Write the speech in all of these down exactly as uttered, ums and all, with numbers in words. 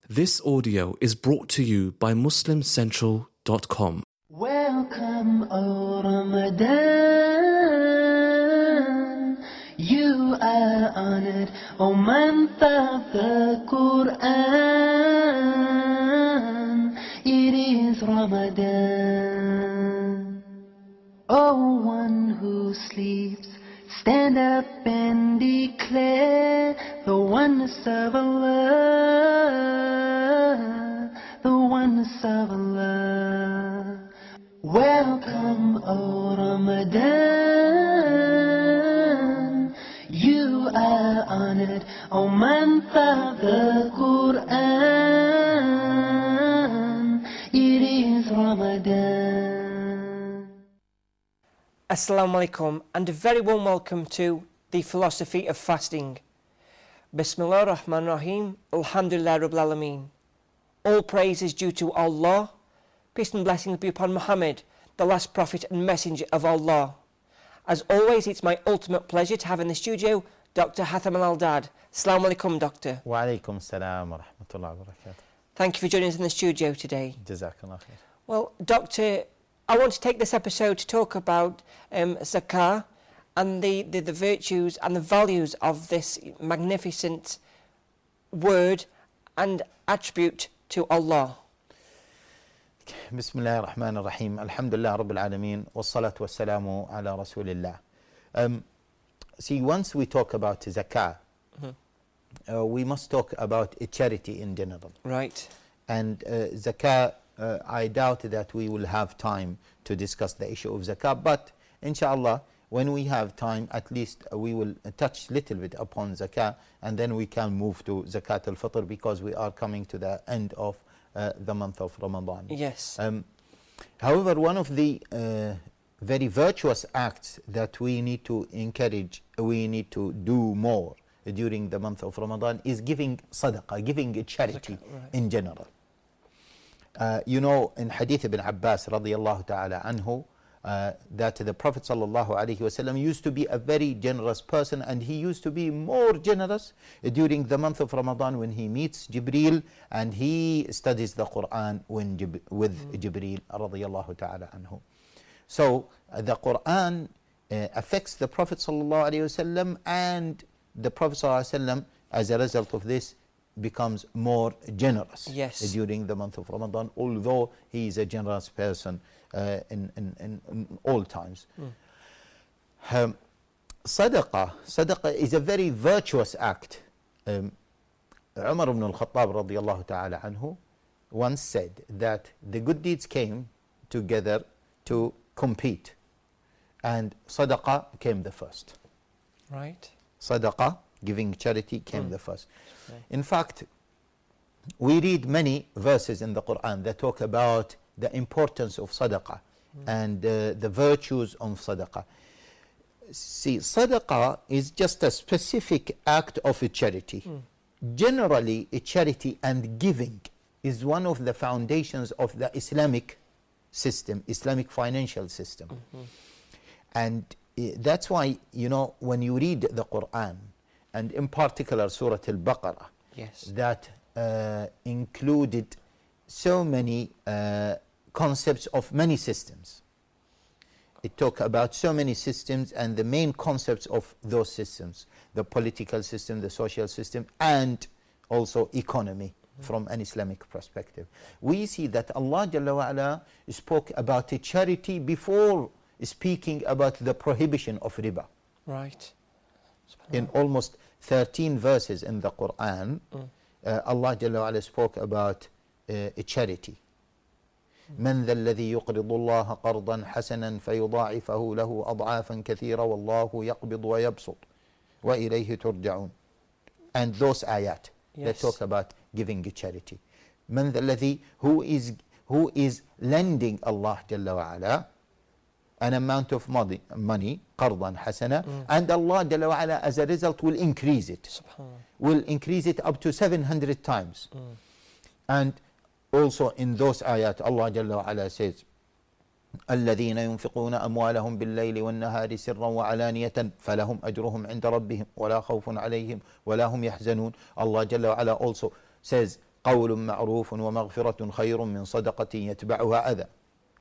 This audio is brought to you by muslim central dot com. Welcome, O Ramadan. You are honored, O month of the Quran. It is Ramadan. O one who sleeps, stand up and declare the oneness of Allah, the oneness of Allah. Welcome, O Ramadan. You are honored, O month of the Quran. It is Ramadan. Assalamu alaikum, and a very warm welcome to the philosophy of fasting. Bismillah ar-Rahman ar-Rahim, Alhamdulillah Rabbil Alameen. All praise is due to Allah. Peace and blessings be upon Muhammad, the last prophet and messenger of Allah. As always, it's my ultimate pleasure to have in the studio Doctor Hatham Al-Aldad. Assalamu alaikum, Doctor. Wa alaikum salam wa rahmatullahi wa barakatuh. Thank you for joining us in the studio today. Jazakallah khair. Well, Doctor, I want to take this episode to talk about um, zakah and the, the, the virtues and the values of this magnificent word and attribute to Allah. Bismillah ar-Rahman ar-Rahim. Alhamdulillah Rabbil Alameen. Wassalatu wassalamu ala Rasulillah. Um, see, once we talk about zakah, mm-hmm. uh, we must talk about a charity in general. Right. And uh, zakah, Uh, I doubt that we will have time to discuss the issue of zakah, but inshallah, when we have time, at least uh, we will touch a little bit upon zakah, and then we can move to zakat al-fitr, because we are coming to the end of uh, the month of Ramadan. Yes. Um, however, one of the uh, very virtuous acts that we need to encourage, we need to do more during the month of Ramadan is giving sadaqah, giving a charity Zakah, right. in general. Uh, you know, in Hadith ibn Abbas radiyallahu ta'ala anhu, uh, that the Prophet sallallahu alayhi wasallam used to be a very generous person, and he used to be more generous during the month of Ramadan when he meets Jibreel and he studies the Quran when Jib with mm. Jibreel radiyallahu ta'ala anhu. So uh, the Quran uh, affects the Prophet sallallahu alayhi wasallam, and the Prophet sallallahu alayhi wasallam, as a result of this, becomes more generous yes. during the month of Ramadan, although he is a generous person uh, in, in, in, in all times. Mm. Um, sadaqah, sadaqah is a very virtuous act. Um, Umar ibn al-Khattab radiyallahu ta'ala anhu once said that the good deeds came together to compete, and sadaqah came the first. Right. Sadaqah, giving charity, came mm. the first. Right. In fact, we read many verses in the Quran that talk about the importance of sadaqah mm. and uh, the virtues of sadaqah. See, sadaqah is just a specific act of a charity. Mm. Generally, a charity and giving is one of the foundations of the Islamic system, Islamic financial system. Mm-hmm. And uh, that's why, you know, when you read the Quran, and in particular Surah Al-Baqarah, yes. that uh, included so many uh, concepts of many systems. It talked about so many systems and the main concepts of those systems, the political system, the social system, and also economy mm-hmm. from an Islamic perspective. We see that Allah Jalla wa Ala spoke about a charity before speaking about the prohibition of riba. Right. In almost thirteen verses in the Quran, mm. uh, Allah Jalla wa Ala spoke about uh, a charity. من ذا الذي يقرض الله قرضا حسنا فيضاعفه له أضعافا كثيرة والله يقبض ويبسط وإليه ترجعون. And those ayat yes. that talk about giving a charity. من ذا الذي, who is who is lending Allah Jalla wa Ala an amount of money, money قرضا حسنا, mm. and Allah Jalla wa Ala, as a result, will increase it. Will increase it up to seven hundred times. Mm. And also in those ayat, Allah Jalla wa Ala says, الذين ينفقون أموالهم بالليل والنهار سرا وعلانية فلهم أجرهم عند ربهم ولا خوف عليهم ولا هم يحزنون. Allah Jalla wa Ala also says قول معروف ومغفرة خير من صدقة يتبعها أذى.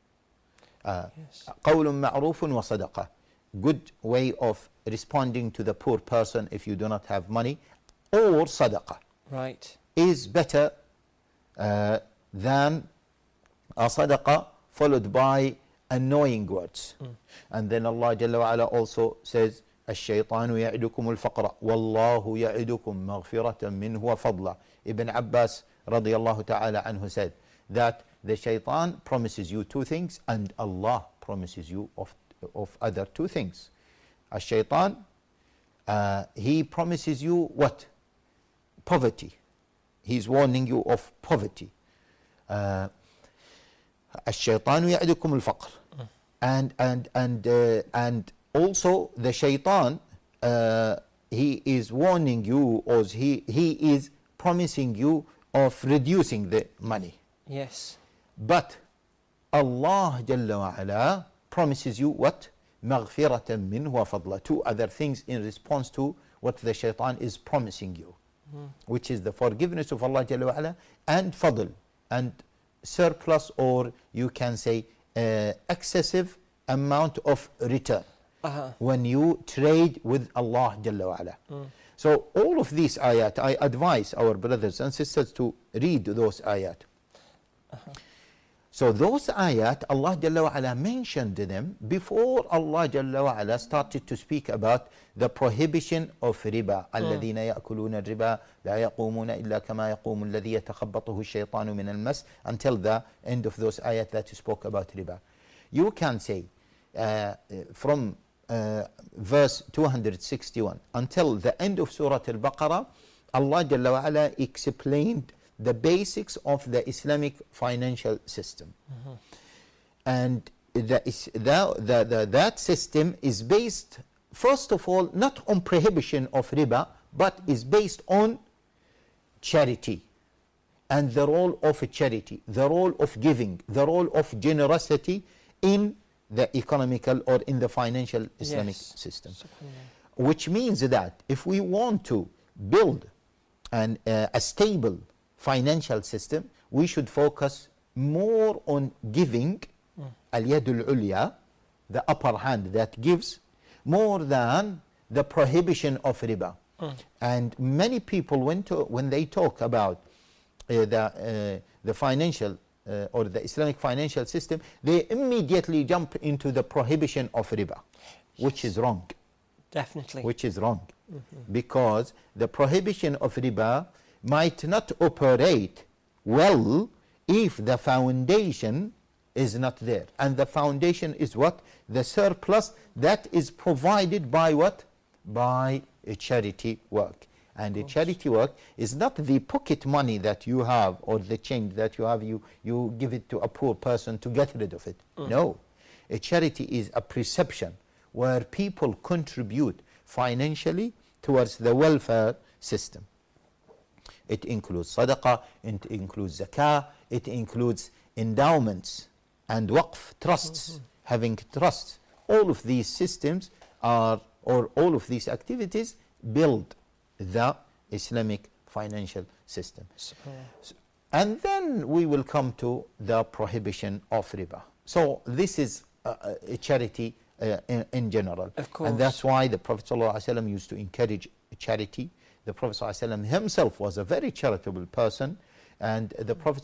Uh, Yes. قول معروف وصدقة, good way of responding to the poor person if you do not have money, or صدقة Right. is better uh, than a صدقة followed by annoying words. Mm. And then Allah Jalla wa Ala also says الشيطان يعدكم الفقر والله يعدكم مغفرة منه وفضلا. Ibn Abbas رضي الله تعالى عنه said that the shaitan promises you two things and Allah promises you of, of other two things. الشيطان uh, he promises you what? Poverty. He's warning you of poverty. uh, الشيطان يعدكم الفقر. And and and uh, and also the shaitan uh, he is warning you, or he he is promising you of reducing the money. Yes. But Allah Jalla wa Ala promises you what? مغفرة منه وفضلا. Two other things in response to what the shaitan is promising you, Mm. which is the forgiveness of Allah Jalla wa Ala and fadl, and surplus, or you can say uh, excessive amount of return Uh-huh. when you trade with Allah Jalla wa Ala. Mm. So all of these ayat, I advise our brothers and sisters to read those ayat. Uh-huh. So those ayat, Allah Jalla wa Ala mentioned them before Allah Jalla wa Ala started to speak about the prohibition of riba. الذين يأكلون الربا لا يقومون إلا كما يقوم الذي يتخبطه الشيطان من المس, until the end of those ayat that spoke about riba. You can say uh, from uh, verse two hundred sixty-one until the end of Surah Al-Baqarah, Allah Jalla wa Ala explained the basics of the Islamic financial system. Mm-hmm. And the, the, the, the, that system is based, first of all, not on prohibition of riba, but is based on charity and the role of charity, the role of giving, the role of generosity in the economical or in the financial Islamic Yes. system. Subhanallah. Which means that if we want to build an, uh, a stable financial system, we should focus more on giving, al-yadul ulya, the upper hand that gives, more than the prohibition of riba. Mm. And many people, when, to, when they talk about uh, the, uh, the financial uh, or the Islamic financial system, they immediately jump into the prohibition of riba, which is wrong. Definitely. Which is wrong. Mhm. Because the prohibition of riba might not operate well if the foundation is not there. And the foundation is what? The surplus that is provided by what? By a charity work. And a charity work is not the pocket money that you have or the change that you have, you, you give it to a poor person to get rid of it. Mm. No. A charity is a perception where people contribute financially towards the welfare system. It includes sadaqah, it includes zakah, it includes endowments and waqf, trusts, Mhm. having trusts. All of these systems are, or all of these activities build the Islamic financial system. Subhanallah. And then we will come to the prohibition of riba. So this is a, a charity uh, in, in general. Of course. And that's why the Prophet ﷺ used to encourage charity. The Prophet ﷺ himself was a very charitable person. And the Prophet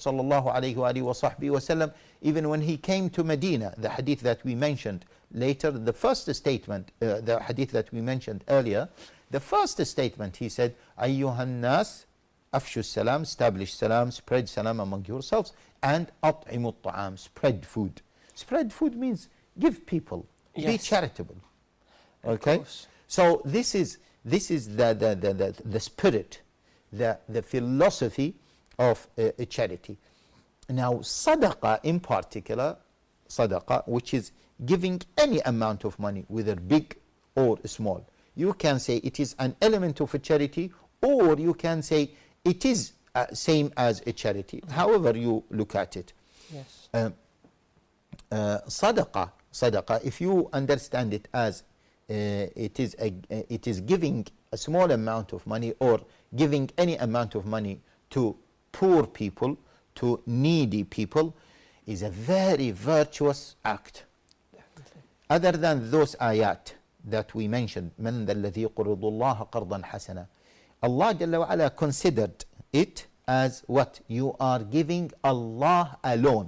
ﷺ, even when he came to Medina, the hadith that we mentioned later, the first statement, uh, the hadith that we mentioned earlier, the first statement he said, Ayyuhan nas, afshu salam, establish salam, spread salam among yourselves, and at'imu ta'am, spread food. Spread food means give people, be Yes. charitable. Of Okay? course. So this is this is the the the, the, the spirit, the the philosophy of uh, charity. Now sadaqah in particular, sadaqah, which is giving any amount of money, whether big or small. You can say it is an element of a charity, or you can say it is uh, same as a charity. However you look at it. Yes. Um, uh, sadaqah, sadaqah, if you understand it as uh, it is a, uh, it is giving a small amount of money or giving any amount of money to poor people, to needy people, is a very virtuous act. Definitely. Other than those ayat that we mentioned, من ذا الذي قرض الله قرضا حسنا, Allah Jalla wa Ala considered it as what? You are giving Allah alone.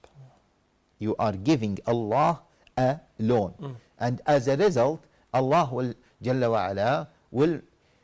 You are giving Allah alone. Mm. And as a result, Allah will, Jalla wa Ala, will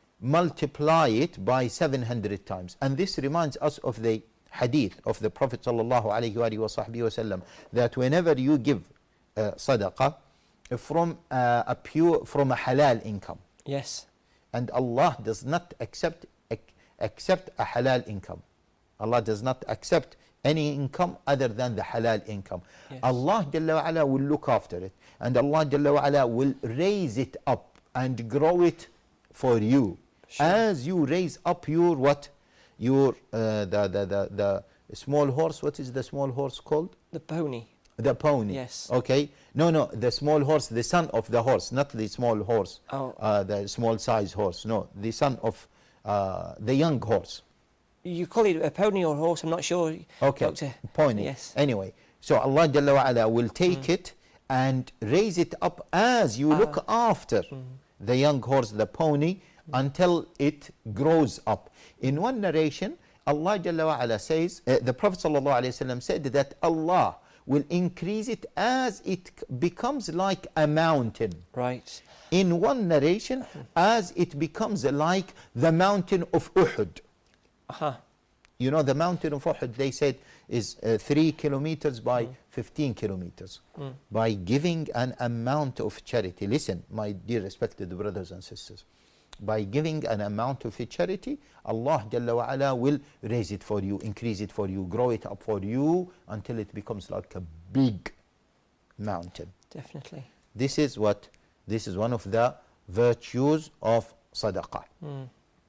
multiply it by seven hundred times. And this reminds us of the hadith of the Prophet sallallahu alaihi wasallam, that whenever you give uh, sadaqah from uh, a pure, from a halal income, Yes. and Allah does not accept ac- accept a halal income. Allah does not accept any income other than the halal income. Yes. Allah Jalla wa Ala will look after it, and Allah Jalla wa Ala will raise it up and grow it for you. Sure. As you raise up your what? Your uh, the, the the the small horse. What is the small horse called? The pony. The pony. Yes. Okay. No, no, the small horse, the son of the horse, not the small horse. Oh. Uh, the small size horse. No, the son of uh, the young horse. You call it a pony or horse, I'm not sure. Okay. Doctor. Pony. Yes. Anyway, so Allah Jalla wa Ala will take Mm. it and raise it up as you look after Mm. the young horse, the pony, until it grows up. In one narration, Allah Jalla wa Ala says, uh, the Prophet Sallallahu Alaihi Wasallam said that Allah will increase it as it c- becomes like a mountain. Right. In one narration, as it becomes like the mountain of Uhud. Uh-huh. You know, the mountain of Uhud, they said, is uh, three kilometers by fifteen kilometers. Mm. By giving an amount of charity. Listen, my dear respected brothers and sisters. By giving an amount of charity, Allah Jalla wa Ala will raise it for you, increase it for you, grow it up for you until it becomes like a big mountain. Definitely. This is what, this is one of the virtues of sadaqah. Mm.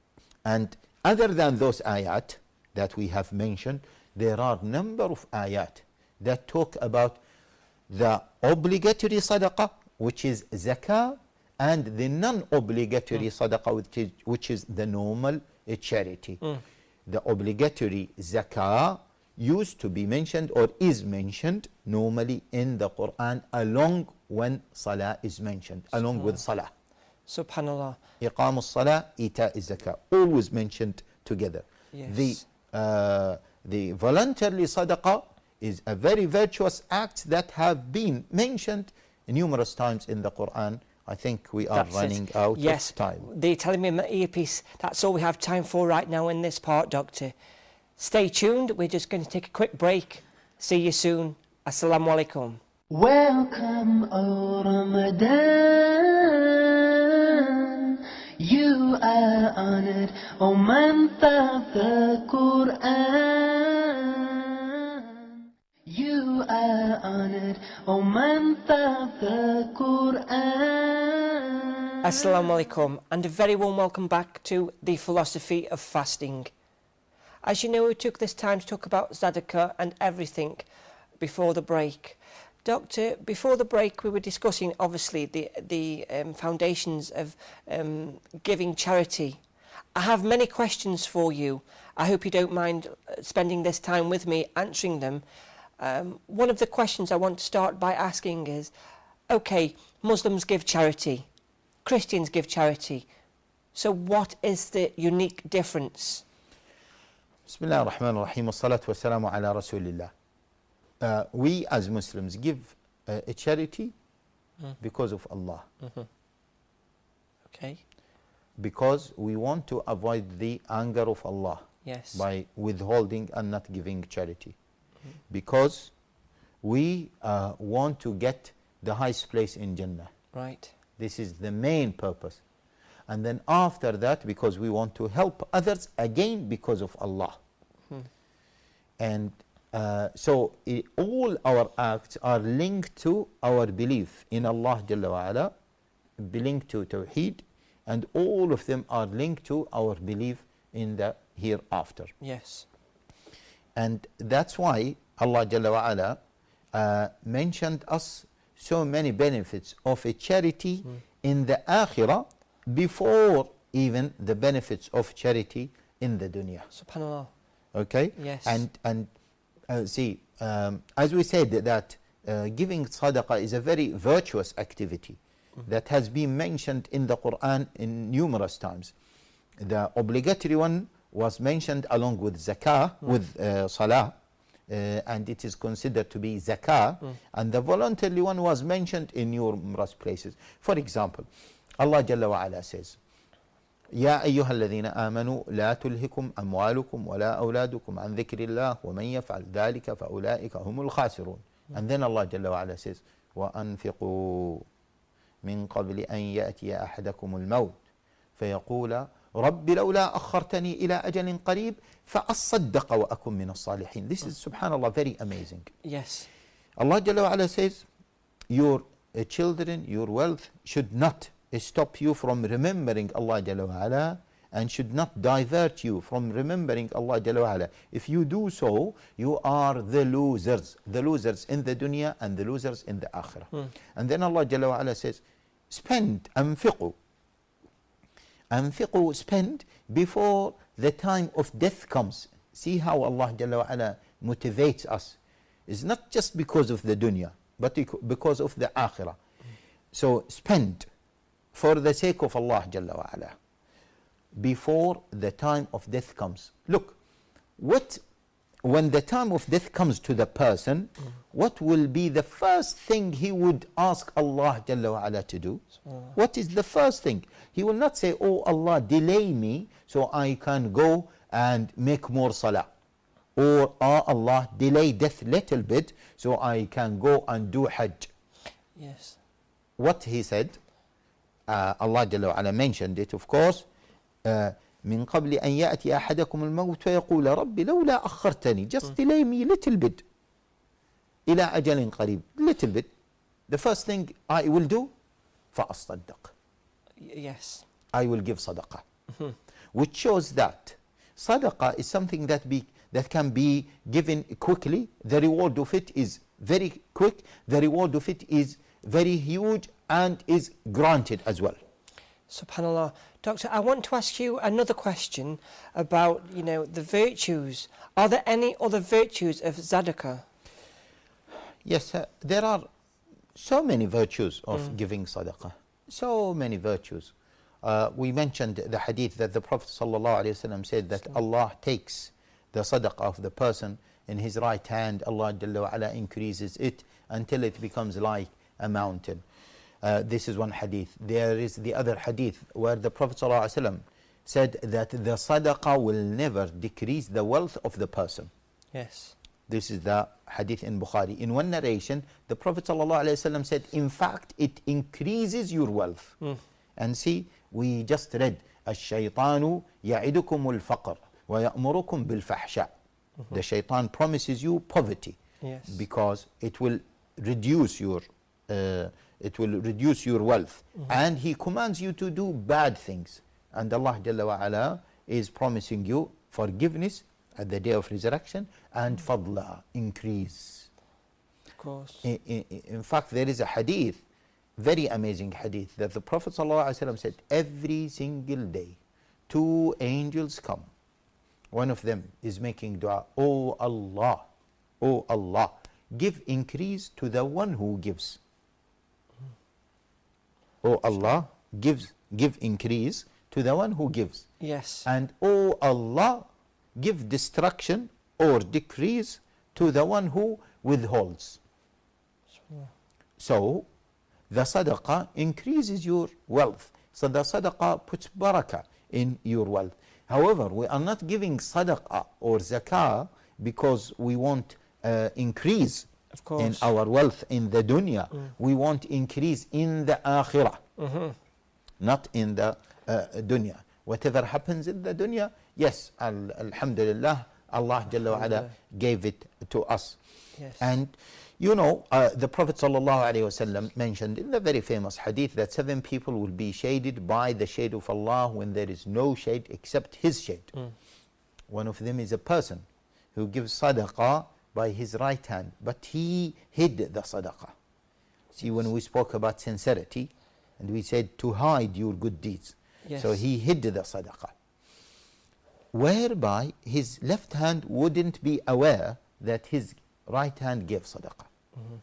And other than those ayat that we have mentioned, there are number of ayat that talk about the obligatory sadaqah, which is zakah, and the non-obligatory sadaqah, which is, which is the normal uh, charity. Mm. The obligatory zakah used to be mentioned or is mentioned normally in the Quran along when salah is mentioned, along with salah. Subhanallah. إقام الصلاة إيتاء الزكاة, always mentioned together. Yes. The, uh, the voluntarily sadaqah is a very virtuous act that have been mentioned numerous times in the Quran. I think we are That's running it. out Yes. of time. They're telling me in my earpiece. That's all we have time for right now in this part, Doctor. Stay tuned. We're just going to take a quick break. See you soon. Assalamu alaikum. Welcome, O Ramadan. You are honored, O month of the Quran. You are honored, O month of the Quran. Assalamu alaikum, and a very warm welcome back to the philosophy of fasting. As you know, we took this time to talk about Zadaqah and everything before the break. Doctor, before the break we were discussing obviously the, the um, foundations of um, giving charity. I have many questions for you. I hope you don't mind uh, spending this time with me answering them. Um, one of the questions I want to start by asking is, okay, Muslims give charity, Christians give charity, so what is the unique difference? Bismillah ar-Rahman ar-Rahim, as-salatu wa-salamu ala Rasulillah. Uh, we as Muslims give uh, a charity Mm. because of Allah. Mm-hmm. Okay, Because we want to avoid the anger of Allah yes. by withholding and not giving charity. Because we uh, want to get the highest place in Jannah. Right. This is the main purpose. And then after that, because we want to help others, again because of Allah. Hmm. And uh, so i all our acts are linked to our belief in Allah Jalla wa Ala, linked to Tawheed, and all of them are linked to our belief in the hereafter. Yes. And that's why Allah Jalla wa Ala uh, mentioned us so many benefits of a charity Mm. in the akhirah before even the benefits of charity in the dunya. Subhanallah. Okay? Yes. And, and uh, see, um, as we said that uh, giving sadaqah is a very virtuous activity mm-hmm. that has been mentioned in the Quran in numerous times. The obligatory one was mentioned along with zakah, mm. with uh, salah, uh, and it is considered to be zakah, mm. and the voluntary one was mentioned in numerous places. For example, Allah Jalla wa Ala says, يا أيها الذين آمنوا لا تلهكم أموالكم ولا أولادكم عن ذكر الله ومن يفعل ذلك فأولئك هم الخاسرون. mm. And then Allah Jalla wa Ala says, وأنفقوا من قبل أن يأتي أحدكم الموت فيقول رب لولا أخرتني إلى أجل قريب فأصدق وأكن من الصالحين. This is subhanallah very amazing. Yes. Allah Jalla wa Ala says, your uh, children, your wealth should not stop you from remembering Allah Jalla wa Ala, and should not divert you from remembering Allah Jalla wa Ala. If you do so, you are the losers, the losers in the dunya and the losers in the akhirah. Hmm. And then Allah Jalla wa Ala says, spend, أنفقوا. أنفقوا, spend before the time of death comes. See how Allah Jalla wa Ala motivates us. It's not just because of the dunya, but because of the akhirah. So spend for the sake of Allah Jalla wa Ala before the time of death comes. Look, what when the time of death comes to the person, mm. what will be the first thing he would ask Allah Jalla wa Ala to do? Mm. What is the first thing? He will not say, oh Allah, delay me so I can go and make more salah. Or, oh Allah, delay death little bit so I can go and do hajj. Yes. What he said, uh, Allah Jalla wa Ala mentioned it, of course, uh, من قبل أن يأتي أحدكم الموت فيقول رب لولا أخرتني, just mm. delay me little bit إلى أجل قريب, little bit. The first thing I will do, فأصدق. Yes. I will give sadaqah. Mm-hmm. Which shows that sadaqah is something that be that can be given quickly. The reward of it is very quick. The reward of it is very huge and is granted as well. Subhanallah. Doctor, I want to ask you another question about, you know, the virtues. Are there any other virtues of sadaqah? Yes, uh, there are so many virtues of mm. giving sadaqah. So many virtues. Uh, we mentioned the hadith that the Prophet ﷺ said that Allah takes the sadaqah of the person in his right hand. Allah Jalla wa Ala increases it until it becomes like a mountain. Uh, this is one hadith. There is the other hadith where the Prophet ﷺ said that the sadaqah will never decrease the wealth of the person. Yes. This is the hadith in Bukhari. In one narration, the Prophet ﷺ said, in fact, it increases your wealth. Mm. And see, we just read, الشيطان يعدكم الفقر ويأمركم بالفحشاء. The shaitan promises you poverty. Yes. Because it will reduce your uh, it will reduce your wealth. Mm-hmm. And he commands you to do bad things. And Allah Jalla wa Ala is promising you forgiveness at the day of resurrection and fadla, increase. Of course. In, in, in fact, there is a hadith, very amazing hadith, that the Prophet ﷺ said, every single day, two angels come. One of them is making dua, Oh Allah, Oh Allah, give increase to the one who gives. Oh Allah, gives, give increase to the one who gives. Yes. And oh Allah, give destruction or decrease to the one who withholds. Sure. So, the sadaqah increases your wealth. So the sadaqah puts barakah in your wealth. However, we are not giving sadaqah or zakah because we want uh, increase of course. in our wealth in the dunya. Mm. We want increase in the akhirah, mm-hmm. not in the uh, dunya. Whatever happens in the dunya, yes, al alhamdulillah, Allah Jalla wa Ala gave it to us. Yes. And you know, uh, the Prophet sallallahu alaihi wasallam mentioned in the very famous hadith that seven people will be shaded by the shade of Allah when there is no shade except His shade. Mm. One of them is a person who gives sadaqah by his right hand, but he hid the sadaqah. See, when we spoke about sincerity, and we said to hide your good deeds. Yes. So he hid the sadaqah. whereby his left hand wouldn't be aware that his right hand gave sadaqah. Mm-hmm.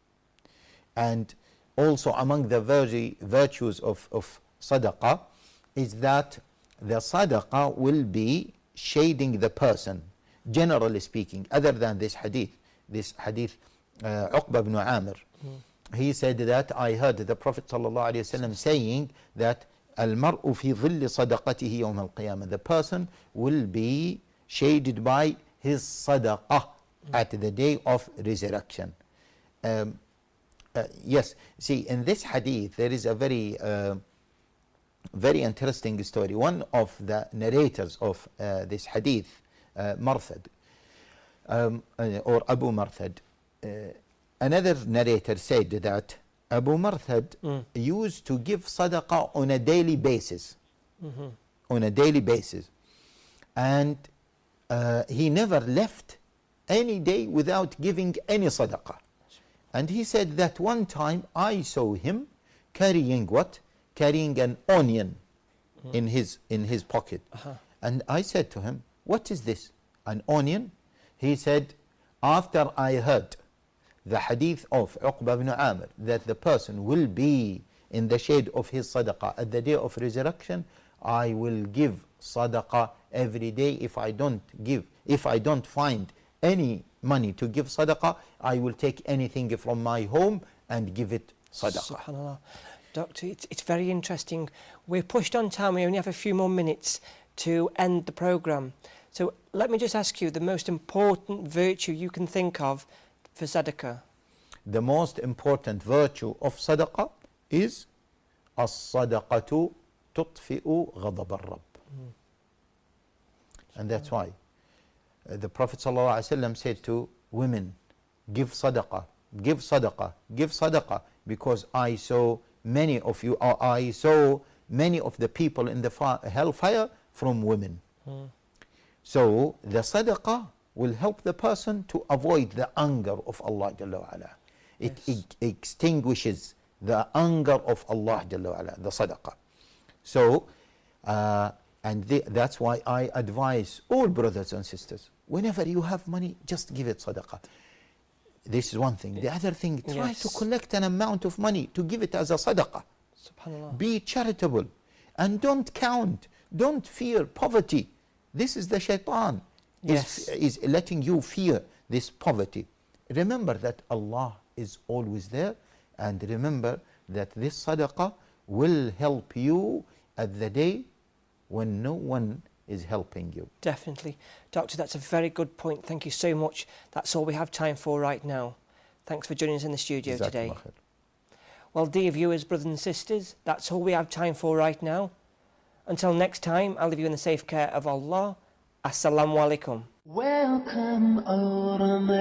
And also among the virtu- virtues of, of sadaqah is that the sadaqah will be shading the person, generally speaking, other than this hadith. This hadith, uh, Uqba ibn Amir, mm. he said that I heard the Prophet ﷺ saying that Al-mar'u fi dhilli sadaqatihi yawm al-qiyamah. The person will be shaded by his sadaqah mm. at the day of resurrection. Um, uh, yes, see, in this hadith there is a very uh, very interesting story. One of the narrators of uh, this hadith, uh, Marthad, um, uh, or Abu Marthad, uh, another narrator said that Abu Marthad mm. used to give sadaqah on a daily basis, mm-hmm. on a daily basis, and uh, he never left any day without giving any sadaqah. And he said that one time I saw him carrying what? Carrying an onion mm. in his in his pocket. Uh-huh. And I said to him, what is this? An onion? He said, after I heard the hadith of Uqba ibn Amir that the person will be in the shade of his sadaqah at the day of resurrection, I will give sadaqah every day. If I don't give, if I don't find any money to give sadaqah, I will take anything from my home and give it sadaqah. SubhanAllah. Doctor, it's, it's very interesting. We're pushed on time. We only have a few more minutes to end the programme. So let me just ask you the most important virtue you can think of for sadaqah. The most important virtue of sadaqah is as-sadaqatu tutfi'u ghadab ar-rabb. Mm. And that's why uh, the Prophet ﷺ said to women, give sadaqah, give sadaqah, give sadaqah, because I saw many of you, or I saw many of the people in the hellfire from women. Mm. So the sadaqah will help the person to avoid the anger of Allah Jalla wa Ala. It yes. e- extinguishes the anger of Allah Jalla wa Ala, the sadaqah. So, uh, and the, that's why I advise all brothers and sisters, whenever you have money, just give it sadaqah. This is one thing. The other thing, try yes. to collect an amount of money to give it as a sadaqah. SubhanAllah. Be charitable and don't count, don't fear poverty. This is the shaitan. Yes. Is, is letting you fear this poverty. Remember that Allah is always there, and remember that this sadaqah will help you at the day when no one is helping you. Definitely. Doctor, that's a very good point. Thank you so much. That's all we have time for right now. Thanks for joining us in the studio today. Well, dear viewers, brothers and sisters, that's all we have time for right now. Until next time, I'll leave you in the safe care of Allah. Assalamu alaikum. Welcome, O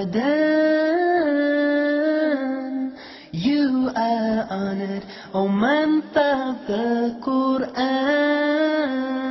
Ramadan. You are honored, O month of the Quran.